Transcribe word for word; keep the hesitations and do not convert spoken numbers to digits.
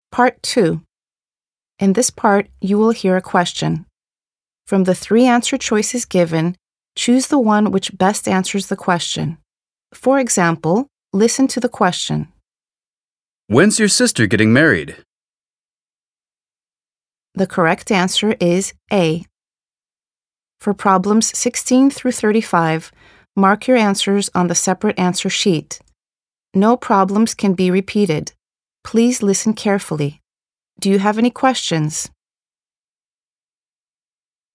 Part two. In this part, you will hear a question. From the three answer choices given, choose the one which best answers the question. For example, listen to the question. When's your sister getting married? The correct answer is A. For problems sixteen through thirty-five, mark your answers on the separate answer sheet. No problems can be repeated. Please listen carefully. Do you have any questions?